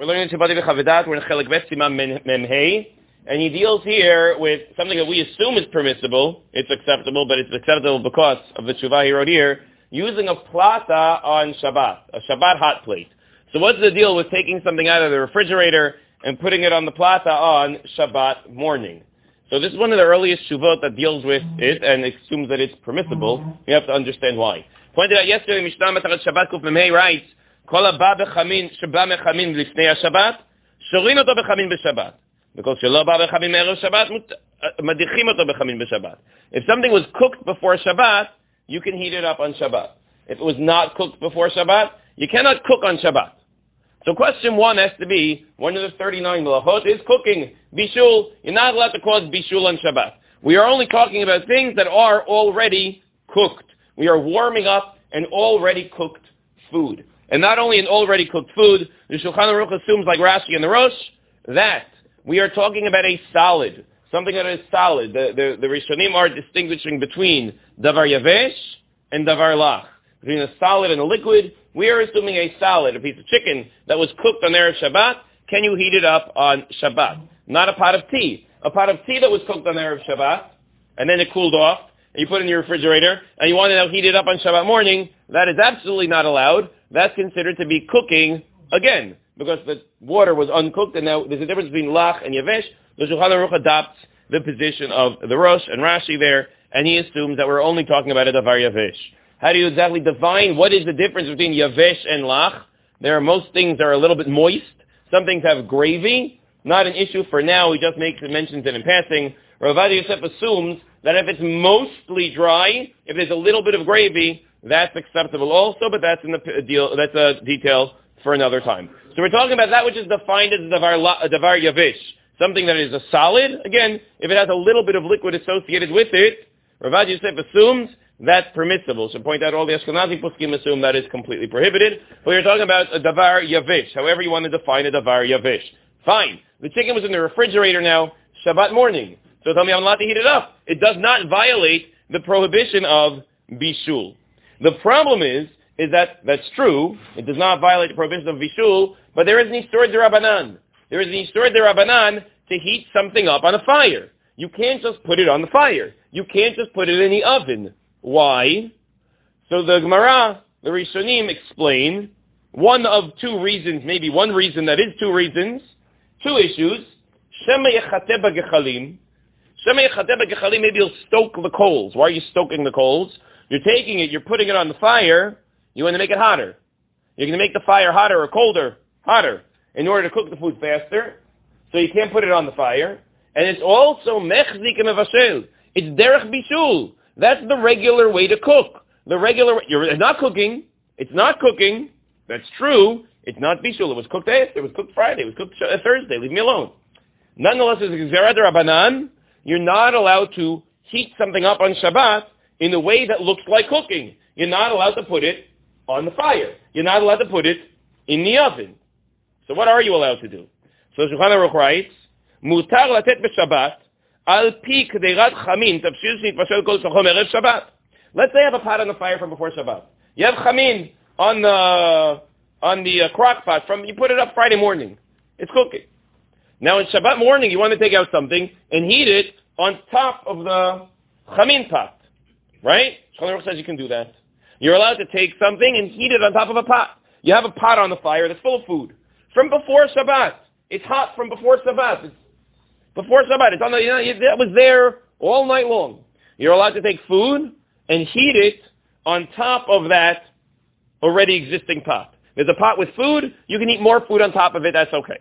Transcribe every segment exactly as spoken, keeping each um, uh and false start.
We're learning Shabbat V'Chavedat. We're in Chelik Bet Siman Mem Hey, and he deals here with something that we assume is permissible. It's acceptable, but it's acceptable because of the Shuvah he wrote here, using a plata on Shabbat, a Shabbat hot plate. So what's the deal with taking something out of the refrigerator and putting it on the plata on Shabbat morning? So this is one of the earliest Shuvot that deals with it and assumes that it's permissible. You have to understand why. Pointed out yesterday, Mishnah Matarat Shabbat Kuf Mem Hey writes, Kol haba bechamin sheba mechamin lifnei Shabbat, shorin oto bechamin b'Shabbat. Because shelo ba bechamin me'erev Shabbat, madichim oto bechamin b'Shabbat. If something was cooked before Shabbat, you can heat it up on Shabbat. If it was not cooked before Shabbat, you cannot cook on Shabbat. So question one has to be, one of the thirty-nine melachot is cooking. Bishul, you're not allowed to cause bishul on Shabbat. We are only talking about things that are already cooked. We are warming up an already cooked food. And not only an already cooked food, the Shulchan Aruch assumes, like Rashi and the Rosh, that we are talking about a solid, something that is solid. The, the, the Rishonim are distinguishing between davar yavesh and davar lach. Between a solid and a liquid, we are assuming a solid, a piece of chicken that was cooked on Erev Shabbat. Can you heat it up on Shabbat? Not a pot of tea. A pot of tea that was cooked on Erev Shabbat, and then it cooled off, and you put it in your refrigerator, and you want to now heat it up on Shabbat morning, that is absolutely not allowed. That's considered to be cooking again, because the water was uncooked, and now there's a difference between lach and yavesh. The Shulchan Aruch adopts the position of the Rosh and Rashi there, and he assumes that we're only talking about a davar yavesh. How do you exactly define what is the difference between yavesh and lach? There are most things that are a little bit moist. Some things have gravy. Not an issue for now. He just makes mentions it in passing. Rav Ovadia Yosef assumes that if it's mostly dry, if there's a little bit of gravy, that's acceptable also, but that's in the deal. That's a detail for another time. So we're talking about that which is defined as a davar, a davar yavish, something that is a solid. Again, if it has a little bit of liquid associated with it, Rav Ovadia Yosef assumes that's permissible. So point out all the Ashkenazi poskim assume that is completely prohibited. But we're talking about a davar yavish, however you want to define a davar yavish. Fine. The chicken was in the refrigerator now, Shabbat morning. So tell me I'm allowed to heat it up. It does not violate the prohibition of bishul. The problem is, is that that's true. It does not violate the prohibition of bishul, but there is an isur d'Rabbanan. There is an isur d'Rabbanan to heat something up on a fire. You can't just put it on the fire. You can't just put it in the oven. Why? So the Gemara, the Rishonim explain one of two reasons, maybe one reason that is two reasons, two issues. Shema yechateh b'gechalim. Shema yechateh b'gechalim, maybe you'll stoke the coals. Why are you stoking the coals? You're taking it, you're putting it on the fire, you want to make it hotter. You're going to make the fire hotter or colder, hotter, in order to cook the food faster. So you can't put it on the fire. And it's also mechzik and avashel. It's derech bishul. That's the regular way to cook. The regular way. You're not cooking. It's not cooking. That's true. It's not bishul. It was cooked yesterday. It was cooked Friday. It was cooked Thursday. Leave me alone. Nonetheless, as a gzera d'Rabbanan, you're not allowed to heat something up on Shabbat in a way that looks like cooking. You're not allowed to put it on the fire. You're not allowed to put it in the oven. So what are you allowed to do? So Shulchan Aruch writes, Mutar latet b'Shabbat al pi k'deirat chamin tafshil shnitpashel kol shachom erev Shabbat. Let's say you have a pot on the fire from before Shabbat. You have chamin on the on the uh, crock pot from you put it up Friday morning. It's cooking. Now in Shabbat morning you want to take out something and heat it on top of the chamin pot. Right? Shulchan Aruch says you can do that. You're allowed to take something and heat it on top of a pot. You have a pot on the fire that's full of food. From before Shabbat. It's hot from before Shabbat. It's before Shabbat. It's on the, you know, it was there all night long. You're allowed to take food and heat it on top of that already existing pot. There's a pot with food. You can eat more food on top of it. That's okay.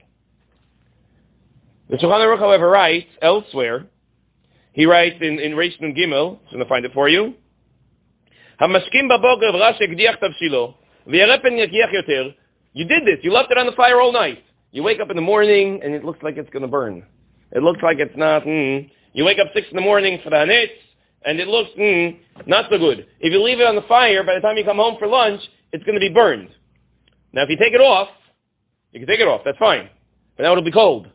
The Shulchan Aruch, however, writes elsewhere. He writes in, in Reish Nun Gimel, I'm going to find it for you. Hamashkim baboker v'rash yagdiach tavshilo v'yareh pen yakiach yoter. You did this. You left it on the fire all night. You wake up in the morning and it looks like it's going to burn. It looks like it's not. Mm. You wake up six in the morning for the hanetz and it looks mm, not so good. If you leave it on the fire, by the time you come home for lunch, it's going to be burned. Now, if you take it off, you can take it off. That's fine. But now it'll be cold.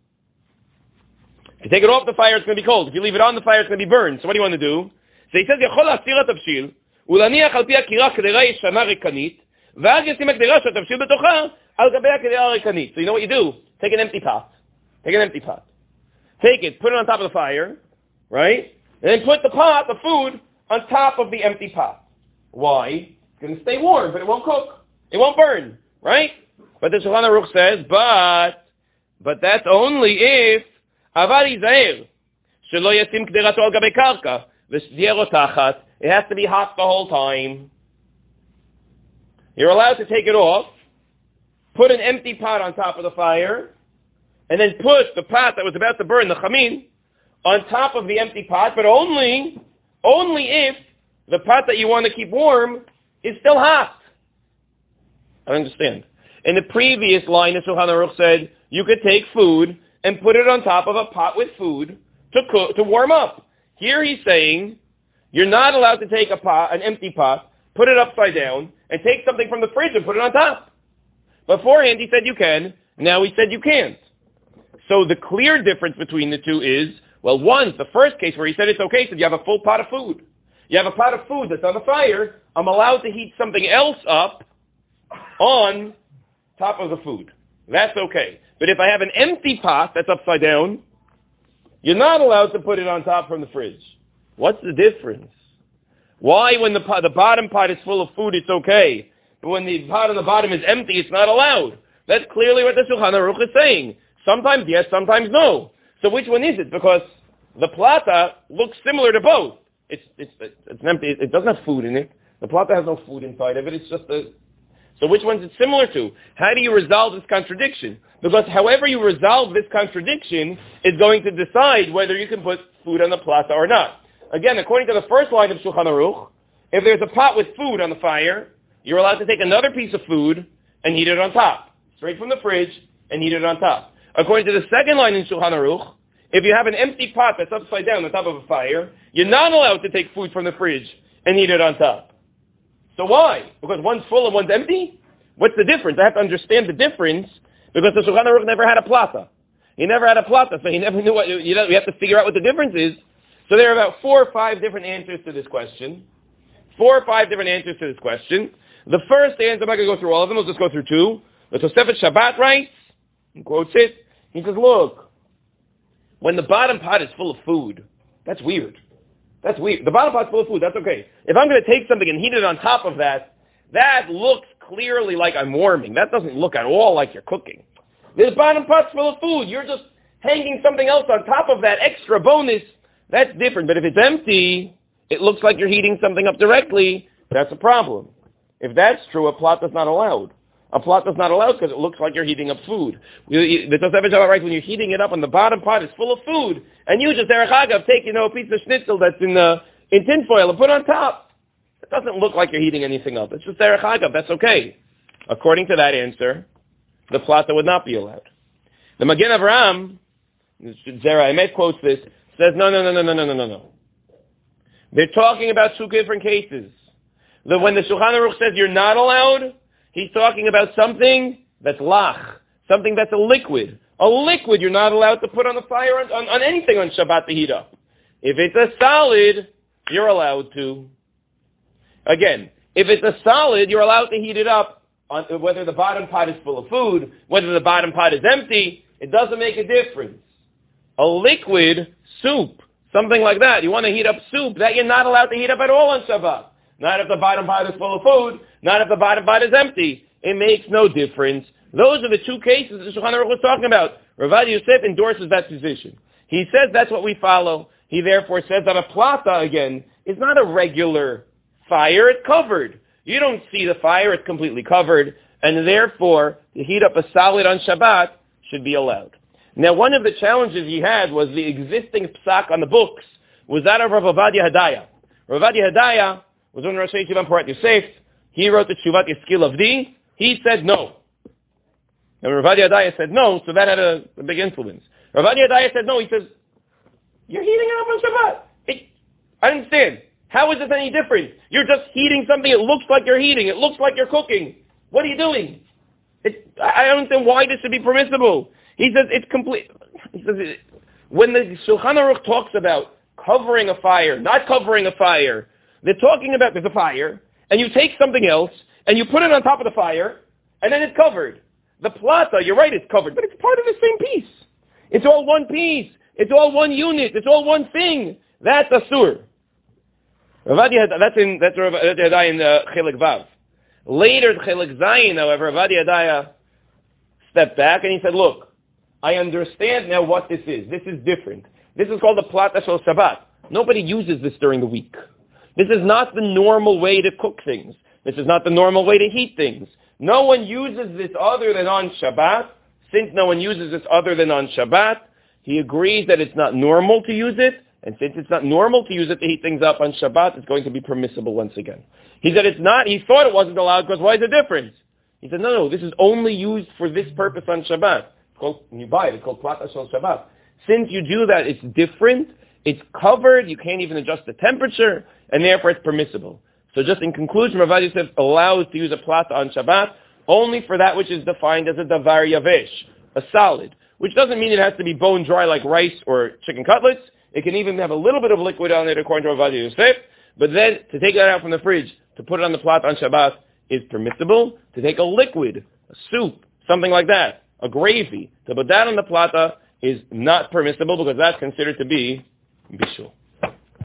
If you take it off the fire, it's going to be cold. If you leave it on the fire, it's going to be burned. So what do you want to do? So he says, יכול להסיר התבשיל ולהניח על פי הקירה קדרה ישנה ריקנית ואז ישים הקדרה שהתבשיל בתוכה al gabei kedei al kanit. So you know what you do? Take an empty pot. Take an empty pot. Take it, put it on top of the fire, right? And then put the pot, the food, on top of the empty pot. Why? It's going to stay warm, but it won't cook. It won't burn, right? But the Shulchan Aruch says, but, but that's only if avar yizair shelo yasim kderato al gabei karka v'shdiyeh rotachat. It has to be hot the whole time. You're allowed to take it off, put an empty pot on top of the fire, and then put the pot that was about to burn, the chamin, on top of the empty pot, but only, only if the pot that you want to keep warm is still hot. I understand. In the previous line, the Shulchan Aruch said you could take food and put it on top of a pot with food to cook, to warm up. Here he's saying you're not allowed to take a pot, an empty pot, put it upside down, and take something from the fridge and put it on top. Beforehand he said you can, now he said you can't. So the clear difference between the two is, well, one, the first case where he said it's okay, said you have a full pot of food. You have a pot of food that's on the fire, I'm allowed to heat something else up on top of the food. That's okay. But if I have an empty pot that's upside down, you're not allowed to put it on top from the fridge. What's the difference? Why when the pot, the bottom pot is full of food, it's okay, but when the pot on the bottom is empty, it's not allowed? That's clearly what the Shulchan Aruch is saying. Sometimes yes, sometimes no. So which one is it? Because the plata looks similar to both. It's, it's, it's empty. It doesn't have food in it. The plata has no food inside of it. It's just a... So which one's it similar to? How do you resolve this contradiction? Because however you resolve this contradiction is going to decide whether you can put food on the plata or not. Again, according to the first line of Shulchan Aruch, if there's a pot with food on the fire, you're allowed to take another piece of food and heat it on top, straight from the fridge, and heat it on top. According to the second line in Shulchan Aruch, if you have an empty pot that's upside down on top of a fire, you're not allowed to take food from the fridge and heat it on top. So why? Because one's full and one's empty? What's the difference? I have to understand the difference because the Shulchan Aruch never had a plata. He never had a plata, so he never knew what, you know, we have to figure out what the difference is. So there are about four or five different answers to this question. Four or five different answers to this question. The first answer, I'm not going to go through all of them, I'll just go through two. The Tosefet Shabbat writes, he quotes it, he says, look, when the bottom pot is full of food, that's weird. That's weird. The bottom pot's full of food, that's okay. If I'm going to take something and heat it on top of that, that looks clearly like I'm warming. That doesn't look at all like you're cooking. This bottom pot's full of food. You're just hanging something else on top of that extra bonus. That's different. But if it's empty, it looks like you're heating something up directly. That's a problem. If that's true, a plot is not allowed. A plot is not allowed because it looks like you're heating up food. The Tosefet Shabbat writes when you're heating it up and the bottom pot is full of food, and you just, Derech Agav, take, you know, a piece of schnitzel that's in the in tinfoil and put on top. It doesn't look like you're heating anything up. It's just Derech Agav. That's okay. According to that answer, the plata would not be allowed. The Magen Avraham, Zera Emet quotes this, says no, no, no, no, no, no, no, no, no. They're talking about two different cases. The, when the Shulchan Aruch says you're not allowed, he's talking about something that's lach, something that's a liquid. A liquid you're not allowed to put on the fire on, on, on anything on Shabbat to heat up. If it's a solid, you're allowed to. Again, if it's a solid, you're allowed to heat it up, on, whether the bottom pot is full of food, whether the bottom pot is empty, it doesn't make a difference. A liquid, soup, something like that, you want to heat up soup, that you're not allowed to heat up at all on Shabbat. Not if the bottom pot is full of food, not if the bottom pot is empty. It makes no difference. Those are the two cases that Shulchan Aruch was talking about. Rav Ovadia Yosef endorses that position. He says that's what we follow. He therefore says that a plata, again, is not a regular fire. It's covered. You don't see the fire. It's completely covered. And therefore, to heat up a solid on Shabbat should be allowed. Now, one of the challenges he had was the existing psak on the books was that of Rav Ovadia Hadaya. Rav Ovadia Hadaya was one of Rosh Yeshiva Porat Yosef. He wrote the Tshuvat Yeskil Avdi. He said no. And Rav Ovadia Hadaya said no, so that had a, a big influence. Rav Ovadia Hadaya said no. He says, you're heating it up on Shabbat. It, I don't understand. How is this any different? You're just heating something. It looks like you're heating. It looks like you're cooking. What are you doing? It, I don't understand why this should be permissible. He says it's complete. He says it, when the Shulchan Aruch talks about covering a fire, not covering a fire, they're talking about there's a fire, and you take something else, and you put it on top of the fire, and then it's covered. The plata, you're right, it's covered, but it's part of the same piece. It's all one piece. It's all one unit. It's all one thing. That's asur. That's in that's Rav Adaya in uh, Chelik Vav. Later, Chelik Zayin, however, Rav Adaya stepped back and he said, "Look, I understand now what this is. This is different. This is called the plata shel Shabbat. Nobody uses this during the week. This is not the normal way to cook things. This is not the normal way to heat things. No one uses this other than on Shabbat. Since no one uses this other than on Shabbat, he agrees that it's not normal to use it, and since it's not normal to use it to heat things up on Shabbat, it's going to be permissible once again." He said it's not, he thought it wasn't allowed because why is it different? He said, no, no, this is only used for this purpose on Shabbat. It's called, when you buy it, it's called plata shel Shabbat. Since you do that, it's different, it's covered, you can't even adjust the temperature, and therefore it's permissible. So just in conclusion, Rav Yosef allows to use a plata on Shabbat only for that which is defined as a davar yavesh, a solid, which doesn't mean it has to be bone dry like rice or chicken cutlets. It can even have a little bit of liquid on it according to Rav Yosef. But then to take that out from the fridge, to put it on the plata on Shabbat is permissible. To take a liquid, a soup, something like that, a gravy, to put that on the plata is not permissible because that's considered to be bishul.